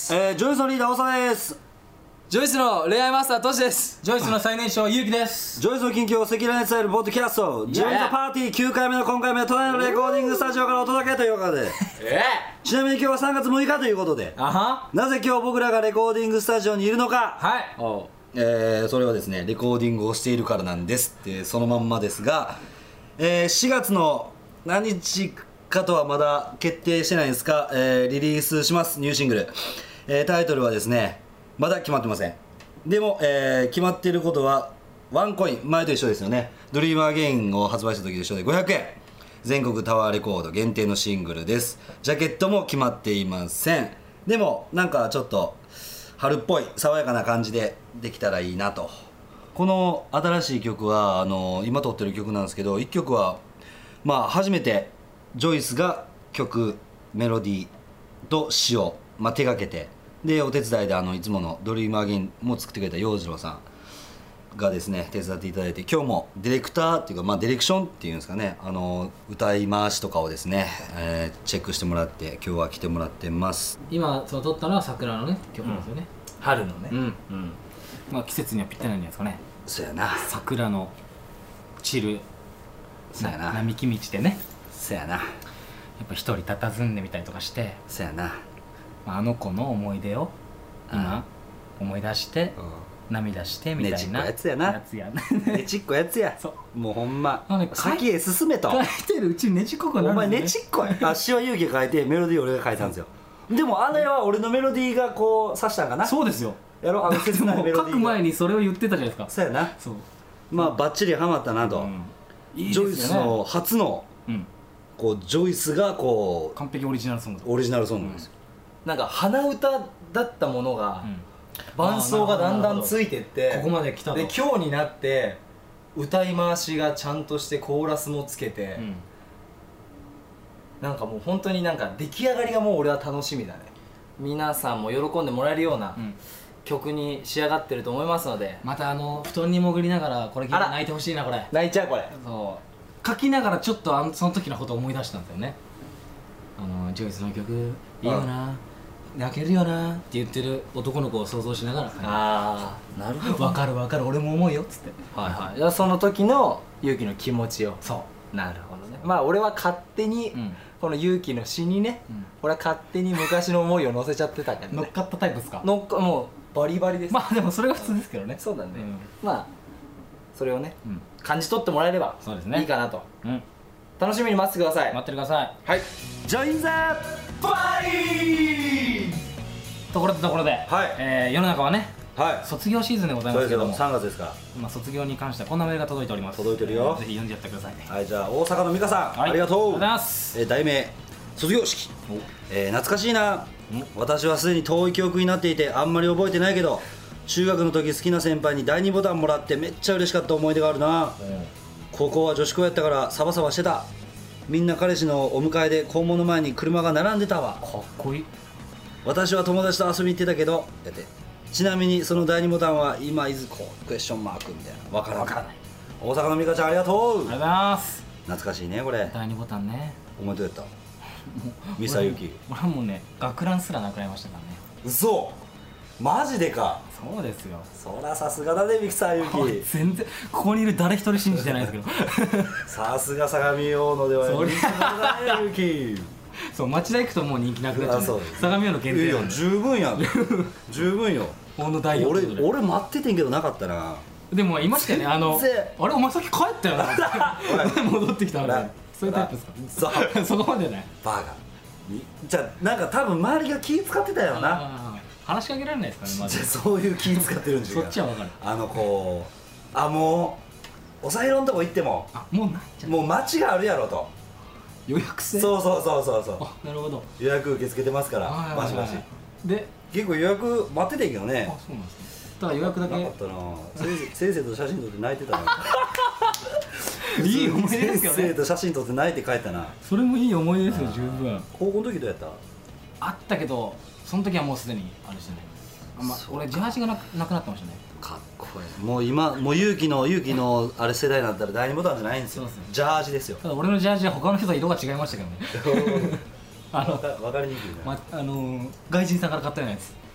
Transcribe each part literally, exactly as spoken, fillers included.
。えー、ジョイスのリーダー長田です。 ジョイスの恋愛マスタートシです。 ジョイスの最年少ゆうきです。 ジョイスの近況を赤裸々に伝えるポッドキャスト、ジョイスのパーティーきゅうかいめの今回目は都内のレコーディングスタジオからお届けということでえちなみに今日はさんがつむいかということで、 あはなぜ今日僕らがレコーディングスタジオにいるのか、 はい。 おうえー、それはですね、レコーディングをしているからなんですってそのまんまですが、えー、しがつの何日かとはまだ決定してないんですか、えー、リリースしますニューシングル、えー、タイトルはですねまだ決まってません。でも、えー、決まっていることはワンコイン、前と一緒ですよね。ドリームアゲインを発売した時と一緒でごひゃくえん、全国タワーレコード限定のシングルです。ジャケットも決まっていません。でもなんかちょっと春っぽい爽やかな感じでできたらいいなと。この新しい曲はあの今撮ってる曲なんですけど、いっきょくはまあ初めてジョイスが曲メロディーと詞を、まあ、手掛けて、でお手伝いであのいつものドリームアゲインも作ってくれた洋次郎さんがですね手伝っていただいて、今日もディレクターっていうか、まあ、ディレクションっていうんですかね、あの歌い回しとかをですね、えーチェックしてもらって今日は来てもらってます。 今その撮ったのは桜のね曲なんですよね。 春のね、 うん。うん。まあ季節にはぴったりなんじゃないですかね。 そうやな桜の散るそうやな並木道でね、 そうやなやっぱ一人佇んでみたりとかして、 そうやなまああの子の思い出を今思い出して涙してみたいなねちっこやつやなやつやねちっこやつや。 そうもうほんまあのね先へ進めと。 書いてるうちにねちっこくなるお前んですねちっこい。あ、詩は勇気が書いてメロディー俺が書いたんですよ。でもあれは俺のメロディーがこう刺したんかな。 そうですよ。 やろ、あの切ないメロディーが書く前にそれを言ってたじゃないですか。 そうやな。 そう。 まあバッチリハマったなと、 うんいいジョイですよね。 スの初のうん。 こうジョイスがこ完璧オリジナルソング。 うオリジナルソングですよ、 なんか鼻歌だったものが、 うん伴奏がだんだんついてってここまで来たと。 で今日になって歌い回しがちゃんとしてコーラスもつけて、 うんなんかもう本当になんか出来上がりがもう俺は楽しみだね。皆さんも喜んでもらえるようなうん曲に仕上がってると思いますので、 またあの布団に潜りながらこれ聞いてあら泣いてほしいなこれ。 泣いちゃうこれ。 そう書きながらちょっとあのその時のことを思い出したんだよね。あのジョイスの曲いいよな、泣けるよなって言ってる男の子を想像しながら、 ああなるほど。 分かる分かる俺も思うよっつって。 はいはい。じゃあその時の勇気の気持ちを。 そなるほどね。まあ俺は勝手に、 うんこの勇気の詩にね、 うん俺は勝手に昔の思いを乗せちゃってたけどね。 う乗っかったタイプですか。 乗っかもうバリバリです。 まあでもそれが普通ですけどね。 そうだね、 うんまあそれをねうん感じ取ってもらえればそうですねいいかなと。 うん楽しみに待っててください。 待ってください。 はい。 ジョインザバリーところでところで、 はいえー世の中はねはい卒業シーズンでございそうですけどますけども、 さんがつですか今卒業に関してはこんなメールが届いております。 届いてるよぜひ読んじゃってくださいね。 ら。はい、じゃあ大阪の美香さん、 はいありがとう。 ありがとうございますえー題名卒業式、えー懐かしいな。私はすでに遠い記憶になっていてあんまり覚えてないけど、中学の時好きな先輩にだいにボタンもらってめっちゃ嬉しかった思い出があるな。高校は女子校やったからサバサバしてた。みんな彼氏のお迎えで校門の前に車が並んでたわ。 かっこいい。 私は友達と遊びに行ってたけどやってちなみにそのだいにボタンは今いずこうクエスチョンマークみたいなわからない。 わからない。 大阪の美香ちゃんありがとう。 ありがとうございます。 懐かしいねこれ。 だいにボタンね。 お前どうやったミサユキ。 俺はもうね学ランすらなくなりましたからね。 嘘マジでか。 そうですよ。 そらさすがだねミサユキ。 全然ここにいる誰一人信じてないですけどさすが相模大野ではそりゃ人気者だねユキ。 そう町田行くともう人気なくなっちゃう、ね、 あそうです相模大野限定なんでいいよ十分やん十分よ。 大野大俺学俺待っててんけどなかったな。 でもいましたよねあの全然あれお前さっき帰ったよな戻ってきたのね。そういうタイプですか。 そうそこまでね。 バカにじゃあなんか多分周りが気使ってたよな。 あー話しかけられないですからねまじゃあず。 そういう気使ってるんじゃそっちはわかる。 あのこうあもうお酒のとこ行ってもあもうないじゃん。 もう待ちがあるやろと。 予約制。 そうそうそうそうそうあなるほど。 予約受け付けてますからはいはいはいバシバシ。 で結構予約待っててんけどね。 あそうなんですね。ただ予約だけなかったな。先生先生と写真撮って泣いてたな。 いい思い出ですよね。 先生と写真撮って泣いて帰ったな。 それもいい思い出ですよ十分。 高校の時どうやった？ あったけどその時はもうすでにあれしてない。あま俺ジャージがなくなくなってましたね。 かっこいい。もう今もう勇気の勇気のあれ世代になったらだいにボタンじゃないんですよ。 そうですねジャージですよ。 ただ俺のジャージは他の人と色が違いましたけどねあのわかわかりにくいな。 ま、あのー外人さんから買ったようなやつ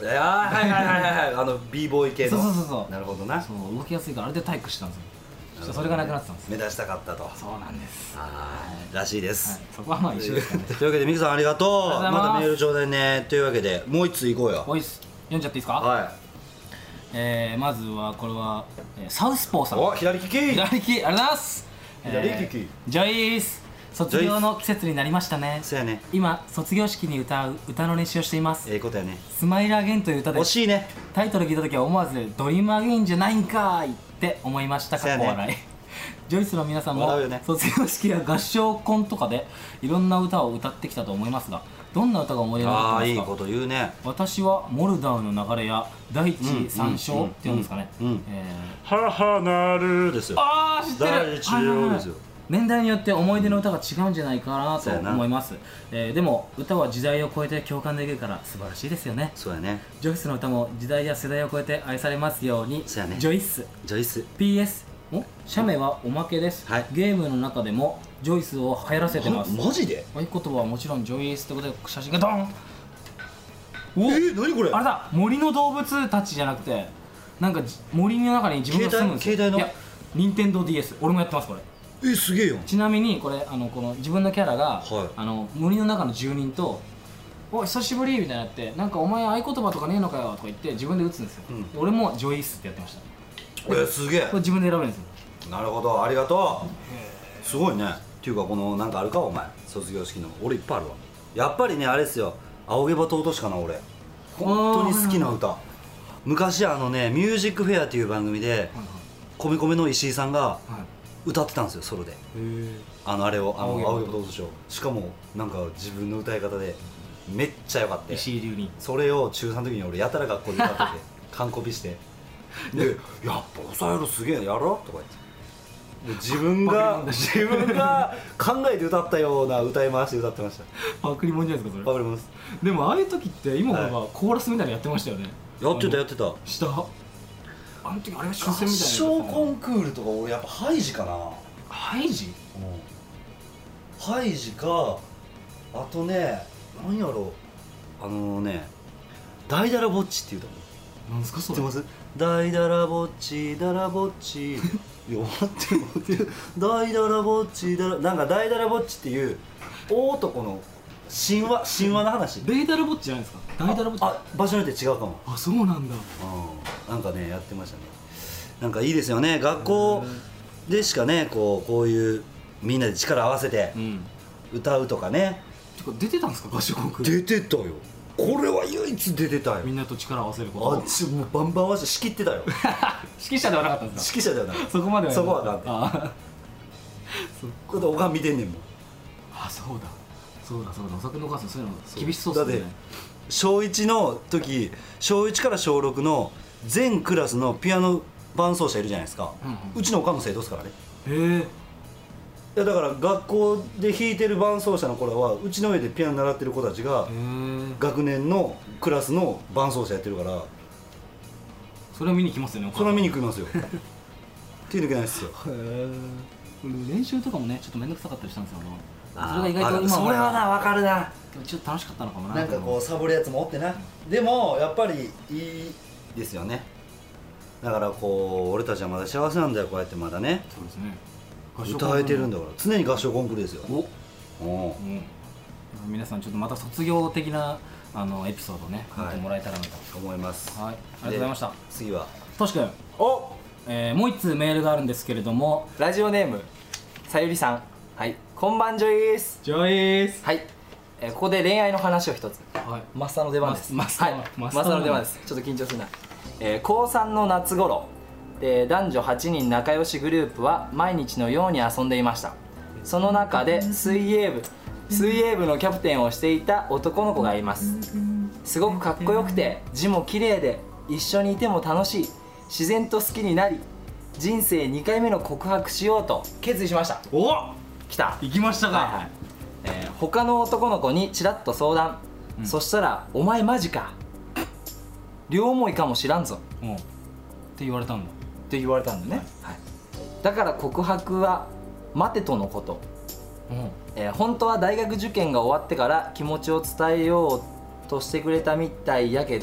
いやーはいはいはいはいあの b ボーイ系のそうそうそうそうなるほどなそう動きやすいからあれで体育してたんですよ。ちょっとそれがなくなってたんです。 目指したかったとそうなんです。 あーらしいではいす、 そこはまあ一緒ですかね。 というわけでミクさんありがとうありがとうございますまたメールちょうだいねというわけでもう一つ行こうよおいっす読んじゃっていいですか。 はえー、まずはこれは、えーサウスポーさん。 いお左利き左利きありがとうございます。 左利きえージョイス卒業の季節になりましたね。 そうやね今卒業式に歌う歌の練習をしています。 ええことやねスマイルアゲインという歌で惜しいねタイトル聞いた時は思わずドリームアゲインじゃないんかーいって思いました。かっこ笑い。ジョイスの皆さんも笑うよね卒業式や合唱コンとかでいろんな歌を歌ってきたと思いますが、どんな歌が思い出にあ残ってますか。 あいいこと言うね私はモルダウの流れや大地三章っていうんですかね。 うんうんえ母なるですよーああ知ってる。 第一条ですよ年代によって思い出の歌が違うんじゃないかなとそうやな思います。えーでも歌は時代を超えて共感できるから素晴らしいですよね。 そうやねジョイスの歌も時代や世代を超えて愛されますように。 そうやねジョイスジョイスピーエス お写メはおまけです、 はいゲームの中でもジョイスを流行らせてます。 マジで合言葉はもちろんジョイスってことで写真がドン。おえー、何これあれだ、森の動物たちじゃなくてなんかじ森の中に自分が住むんですよ。 携帯携帯のいや任天堂 ディーエス 俺もやってますこれ。 えすげえよちなみにこれあのこの自分のキャラが、 はいあの森の中の住人と「おい久しぶり」みたいになって「なんかお前合言葉とかねえのかよ」とか言って自分で打つんですよ、 うん俺もジョイスってやってました。 えすげえこれ自分で選べるんですよ。 なるほどありがとうすごいねっていうかこのなんかあるかお前卒業式の俺いっぱいあるわやっぱりねあれですよ仰げば尊しかな俺本当に好きな歌昔あのね「ミュージックフェア」っていう番組で米米の石井さんがはい歌ってたんですよソロでへえあのあれをあの仰げば仰げば尊しをしかもなんか自分の歌い方でめっちゃ良かった石井流にそれを中さんの時に俺やたら学校で歌ってて完コピしてで「やっぱ抑えるすげえやろ?」とか言ってで自分が自分が考えて歌ったような歌い回しで歌ってましたパクリもんじゃないですかそれ。 わかりますでもああいう時って今思えばコーラスみたいなのやってましたよね。 やってたやっってた下あの時あれが終合戦みたいな唱コンクールとか俺やっぱハイジかなハイジハイジかあとね何やろあのね「ダイダラぼっち」っていう歌もなんですかそれ。 知ってますダイダラぼっちダラぼっちいや待って待ってダイダラぼっちダラなんかダイダラぼっちっていう大男の神話神話の話デイダルボッチじゃないですか。ダイダルボッチ。 あ場所によって違うかもあそうなんだ。 うんなんかねやってましたねなんかいいですよね学校でしかねこうこういうみんなで力合わせてうん歌うとかねてか出てたんですか合唱コンクール。 出てたよこれは唯一出てたよみんなと力を合わせること。 あっちもうバンバン合わせて仕切ってたよ指揮者ではなかったんですか。 指揮者ではないそこまではそこはあかんてあこれでおかん見てんねんもんあそうだそうだそうだお酒のお母さんそういうの厳しそうですね。 だって小いちの時小いちから小ろくの全クラスのピアノ伴奏者いるじゃないですか、 うんうんうちのおかんの生徒ですからねへえいやだから学校で弾いてる伴奏者の頃はうちの上でピアノ習ってる子たちがへえ学年のクラスの伴奏者やってるからそれを見に来ますよねお母さん。 それは見に来ますよ手抜けないっすよへえ練習とかもねちょっと面倒くさかったりしたんですよ。それあーが意外と今それはな分かるなでもちょっと楽しかったのかもな。 なんかこうサボるやつもおってなでもやっぱりいいですよねだからこう俺たちはまだ幸せなんだよこうやってまだねそうですね。 歌えてるんだから常に合唱コンクールですよおおううん皆さんちょっとまた卒業的なあのエピソードをねはい見てもらえたらなと。 思いますはい、ありがとうございました。 で次はとしくん、 おえー、もう一通メールがあるんですけれども、 ラジオネームさゆりさん、はいこんばんジョイス。 ジョイス。 はい、えーここで恋愛の話を一つ。 はい。 マスターの出番です。 マスターはい、 マスターマスターの出番です。ちょっと緊張するな。えー、高さんの夏頃で男女はちにん仲良しグループは毎日のように遊んでいました。その中で水泳部水泳部のキャプテンをしていた男の子がいます。すごくかっこよくて字も綺麗で一緒にいても楽しい。自然と好きになり人生にかいめの告白しようと決意しました。 お、 来た。 行きましたか。 はいはい、えー他の男の子にちらっと相談、 うんそしたら「お前マジか両思いかもしらんぞ」 うん。って言われたんだ。 って言われたんだね、はい、だから告白は待てとのこと、 うん。 えー本当は大学受験が終わってから気持ちを伝えようとしてくれたみたいやけど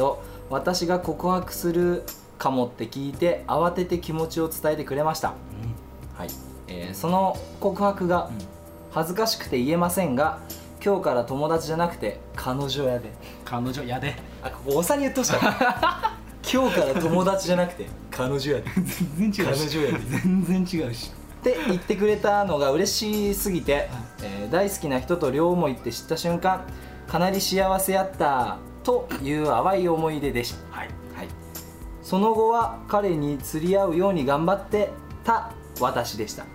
私が告白するかもって聞いて慌てて気持ちを伝えてくれました、はいえーその告白が恥ずかしくて言えませんが、今日から友達じゃなくて彼女やで。 彼女やで。 あ、ここおさに言ってほしかった今日から友達じゃなくて彼女やで全然違うし彼女やで全然違うしって言ってくれたのが嬉しすぎて、えー大好きな人と両思いって知った瞬間、かなり幸せやったという淡い思い出でした、はいはい、その後は彼に釣り合うように頑張ってた私でした、はい、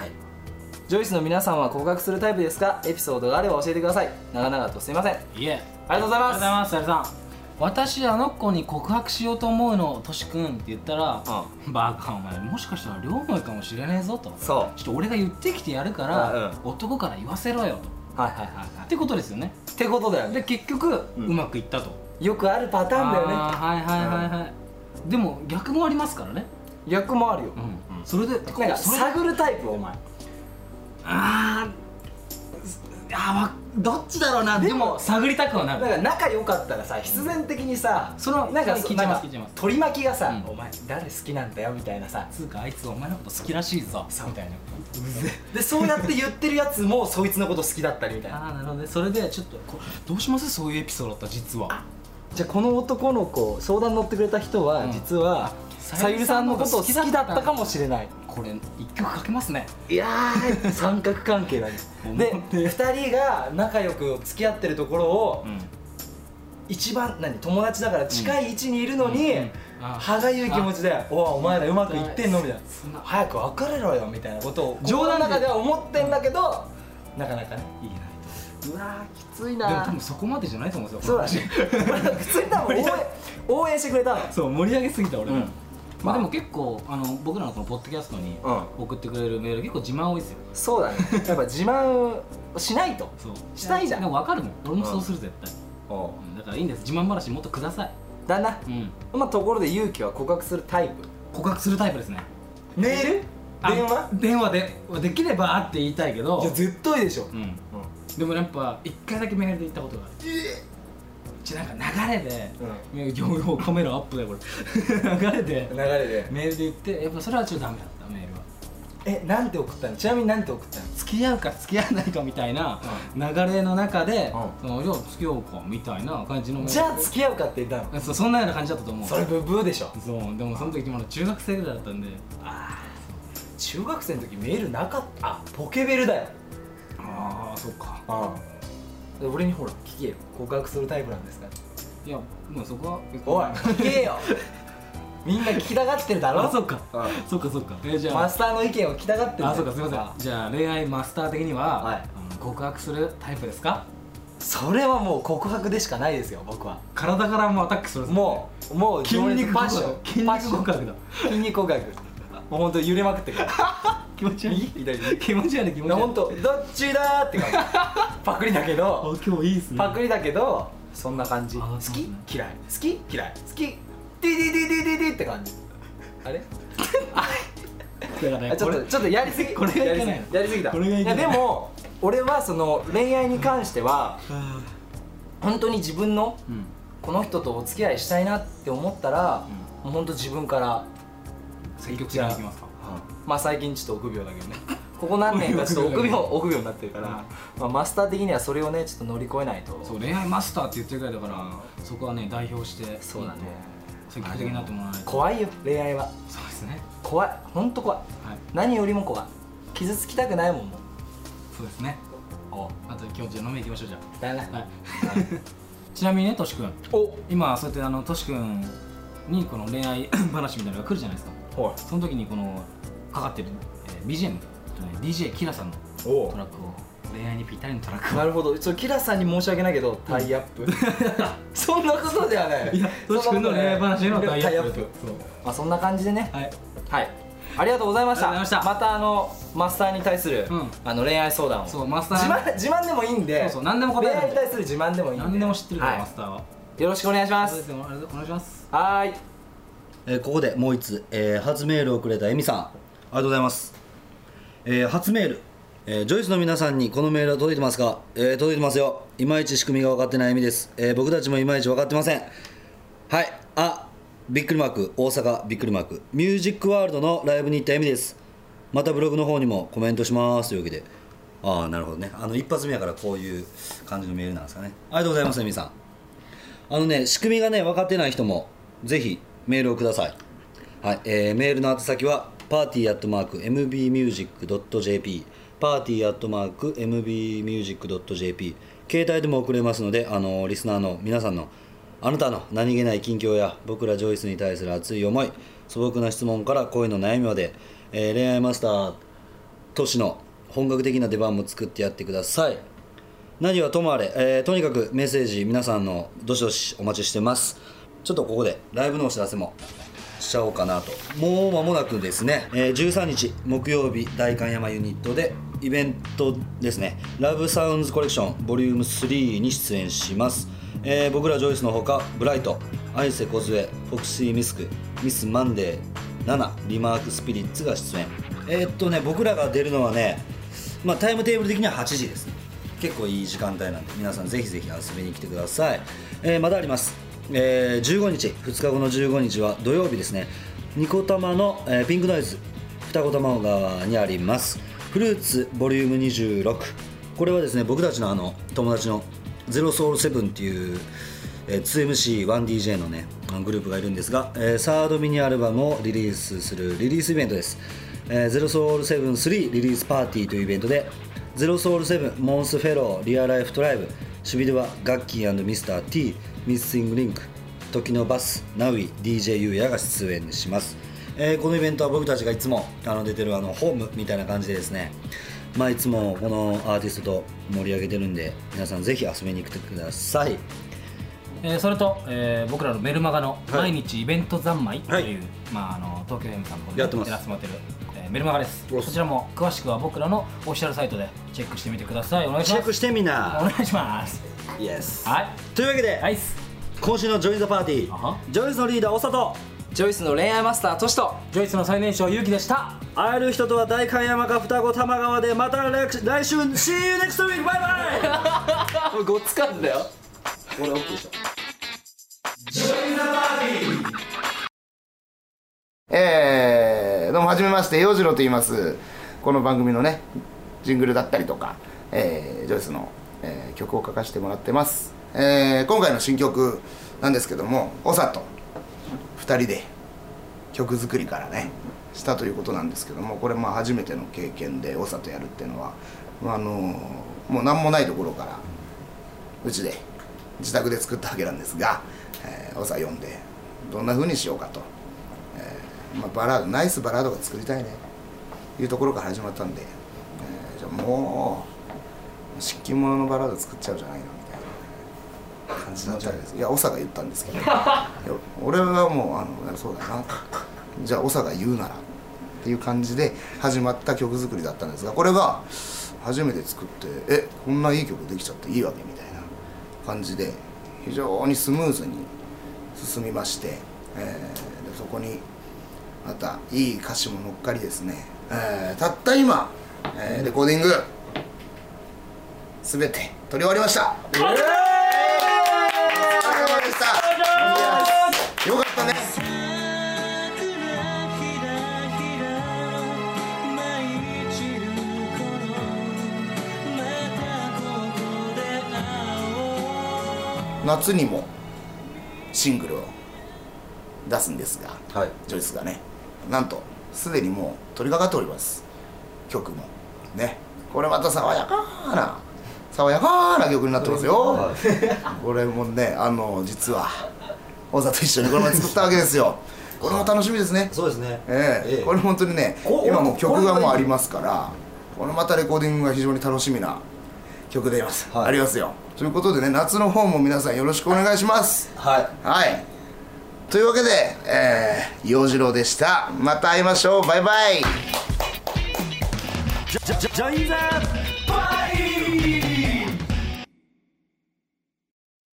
ジョイスの皆さんは告白するタイプですか？エピソードがあれば教えてください。長々とすいません。 いえ、 ありがとうございます。 ありがとうございます。さゆりさん、私あの子に告白しようと思うのとしくんって言ったら、うん、バカお前もしかしたら両思いかもしれねえぞと、 そうちょっと俺が言ってきてやるから、 うん、 男から言わせろよと、 はいはいはい、はい、 ってことですよね。 ってことだよね。 で結局、うん、うまくいったと。 よくあるパターンだよね。 はいはいはいはい、うん、でも逆もありますからね。 逆もあるよ、 うんうん、それでなんか探るタイプお前。 あーあーどっちだろうな。でも探りたくはなる。 だから仲良かったらさ、必然的にさ、 そのなんか聞いちゃいます聞いちゃいます。 取り巻きがさ、 うん、 お前誰好きなんだよみたいなさ、 つうかあいつお前のこと好きらしいぞみたいな。 でそうやって言ってるやつもそいつのこと好きだったりみたいな。 ああなるほどね。それでちょっとこどうします？そういうエピソードだった実は。 じゃあこの男の子相談乗ってくれた人は、うん、実はさゆりさんのことを好きだったかもしれない。 これ一曲かけますね。 いやー三角関係だねでふたりが仲良く付き合ってるところを、うん、一番何友達だから近い位置にいるのに、うんうん、歯がゆい気持ちで「おお前らうまくいってんの?」みたいな「早く別れろよ」みたいなことを冗談の中では思ってんだけど、なかなかね言えないと。うわーきついな。 でも多分そこまでじゃないと思うんですよ。そうだし普通に多分応援応援してくれたの。 そう盛り上げすぎた俺も、うん、まあでも結構あの僕らのこのポッドキャストに送ってくれるメール結構自慢多いですよ。 そうだねやっぱ自慢しないと。そうしたいじゃん。 でも分かるもん俺もそうする絶対、うん、だからいいんです。自慢話もっとください。 だな、うん、まあところで勇気は告白するタイプ。 告白するタイプですね。 メール電話電話でできればって言いたいけど。 いや絶対でしょ、うんうん、でもやっぱ一回だけメールで言ったことがある。えーじゃなんか流れで、うん、ようカメラアップだよこれ流れで流れでメールで言ってやっぱそれはちょっとダメだったメールは。 えなんて送ったの？ちなみになんて送ったの？ 付き合うか付き合わないかみたいな流れの中で、うん、そのいや付き合おうかみたいな感じのメール。 じゃあ付き合うかって言ったの？ そ, そんなような感じだったと思う。 それブブーでしょ。 そうでもその時まだ中学生ぐらいだったんで。 ああ中学生の時メールなかった。あポケベルだよ。 ああそっか。 ああ俺にほら聞けよ。告白するタイプなんですか？ いやもうそこはおい聞けよみんな聞きたがってるだろ。 あそっかそっかそっか。 えじゃあマスターの意見を聞きたがってる。 あそっかすいません。じゃあ恋愛マスター的には、はい、告白するタイプですか？ それはもう告白でしかないですよ僕は。 体からもアタックする。 もうもう筋肉パッション筋肉告白だ。 筋肉告白もうほんと揺れまくってる気持ち悪い気持ち悪い気持ち悪い。 ほんとどっちだーって感じパクリだけど今日いいっすね。 パクリだけどそんな感じ。好き嫌い好き嫌い好きディディディディディディって感じ。あれだからちょっとちょっとやりすぎ。 これがいけないやりすぎだ。いやでも俺はその恋愛に関しては本当に自分のこの人とお付き合いしたいなって思ったらもう本当自分から積極的にいきますか。 まあ最近ちょっと臆病だけどねここ何年かちょっと臆病臆病になってるから、まあ、マスター的にはそれをねちょっと乗り越えないと。 そう恋愛マスターって言ってるぐらいだからそこはね代表してそうだね積極的になってもらわないと。 怖いよ恋愛は。 そうですね怖い本当怖い、はい、何よりも怖い。傷つきたくないもんもう。 そうですね。おあと今日じゃあ飲み行きましょう。じゃあだね、 はい、ちなみにねとしくん今そうやってあのとしくんにこの恋愛話みたいなのが来るじゃないですか。はい、その時にこのかかってる、えー、ビージーエム、ね、ディージェー キラさんのトラックを恋愛にぴったりのトラックを。 なるほど。それキラさんに申し訳ないけどタイアップ、うん、そんなことではない。 いやとしくんの恋愛話のタイアップ。そうまあそんな感じでね。はい、はい、ありがとうございました。 ましたまたあのマスターに対する、うん、あの恋愛相談をそうマスター自慢自慢でもいいんで。 そうそう何でも答える。 恋愛に対する自慢でもいいんで何でも知ってるから、はい、マスターはよろしくお願いします。 そうですよ、お願いします。 はーい。 えー、ここでもう一つ、えー、初メールをくれたエミさんありがとうございます。えー、初メール、えー、ジョイスの皆さんにこのメールは届いてますか？えー、届いてますよ。いまいち仕組みが分かってないエミです。えー、僕たちもいまいち分かってません。 はい、あ、びっくりマーク、大阪びっくりマーク、ミュージックワールドのライブに行った意味です。またブログの方にもコメントしますというわけで、ああなるほどね、あの一発目やからこういう感じのメールなんですかね。ありがとうございますね、皆さん。あのね、仕組みがね分かってない人もぜひメールをください。はい、えー、メールの宛先はパーティーアットマーク エムビーミュージックドットジェーピー パーティーアットマーク エムビーミュージックドットジェーピー 携帯でも送れますので、あのリスナーの皆さんのあなたの何気ない近況や僕らジョイスに対する熱い思い、素朴な質問から恋の悩みまで、えー、恋愛マスタートシの本格的な出番も作ってやってください。何はともあれ、えー、とにかくメッセージ皆さんのどしどしお待ちしてます。ちょっとここでライブのお知らせもしちゃおうかなと。もう間もなくですね、えー、じゅうさんにち木曜日代官山ユニットでイベントですね、ラブサウンズコレクションボリュームスリーに出演します。えー、僕らジョイスのほかブライト、アイセコズエ、フォクシーミスク、ミスマンデー、ナナ、リマークスピリッツが出演。えー、っとね僕らが出るのはね、まあ、タイムテーブル的にははちじですね。結構いい時間帯なんで皆さんぜひぜひ遊びに来てください。えー、まだあります。えー、じゅうごにち、ふつかごのじゅうごにちは土曜日ですね、ニコタマの、えー、ピンクノイズ二子玉川にありますフルーツボリュームにじゅうろく。これはですね僕たちのあの友達のゼロソウルセブンっていう、えー、ツーエムシーワンディージェー のねグループがいるんですが、えー、サードミニアルバムをリリースするリリースイベントです。えー、ゼロソウルセブンスリーリリースパーティーというイベントで、ゼロソウルセブン、モンスフェロー、リアライフトライブ、守備ではガッキー&ミスター T、ミスシングリンク、時のバス、ナウイ、ディージェー ユーヤが出演します。えー、このイベントは僕たちがいつもあの出てるあのホームみたいな感じでですね、まあ、いつもこのアーティストと盛り上げてるんで、皆さんぜひ遊びに来てください。 えー、それと、えー、僕らのメルマガの毎日イベント三昧という、はい、まあ、あの東京 エム さんの方でやってらっしゃってる、えー、メルマガです。こちらも詳しくは僕らのオフィシャルサイトでチェックしてみてください。お願いします。 チェックしてみな。 お願いします。 イエス。 はい。 というわけで、 はい、 今週のジョインザパーティー、ジョイスのリーダーおさと、 ジョイスの恋愛マスタートシと、 ジョイスの最年少ゆうきでした。 会える人とは代官山か双子玉川で、また来週 See you next week! バイバイこれごっつかんだよ。 これ OK でしょ。 ジョインザパーティー。えー、どうもはじめまして、陽次郎と言います。この番組のねジングルだったりとか、えー、ジョイスの、えー、曲を書かせてもらってます。えー、今回の新曲なんですけども、おさとふたりで曲作りからねしたということなんですけども、これまあ初めての経験でおさとやるっていうのは、あのー、もう何もないところからうちで自宅で作ったわけなんですが、えー、おさ呼んでどんな風にしようかと、えーまあ、バラードナイスバラードが作りたいねというところから始まったんで、えー、じゃあもう湿気物のバラード作っちゃうじゃないのみたいな感じになっちゃうんです。いやおさが言ったんですけど俺はもうあのそうだな、じゃあおさが言うならっていう感じで始まった曲作りだったんですが、これが初めて作って、えこんないい曲できちゃっていいわけみたいな感じで非常にスムーズに進みまして、えー、でそこにまたいい歌詞も乗っかりですね、えー、たった今、えー、レコーディングすべて撮り終わりました。えー、お疲れ様でした。よかったね。夏にもシングルを出すんですが、はい、ジョイスがねなんとすでにもう取り掛かっております。曲もね、これまた爽やかな爽やかな曲になってますよ、はい、これもねあの実は小沢と一緒にこれまで作ったわけですよ。これも楽しみですね。 そうですね、 えーえー、これ本当にね今もう曲がもうありますから、これまたレコーディングが非常に楽しみな曲であります、はい、ありますよ。ということでね、夏の方も皆さんよろしくお願いします。はい、はい、というわけで、えー、陽次郎でした。また会いましょう。バイバイ。 ジョインザ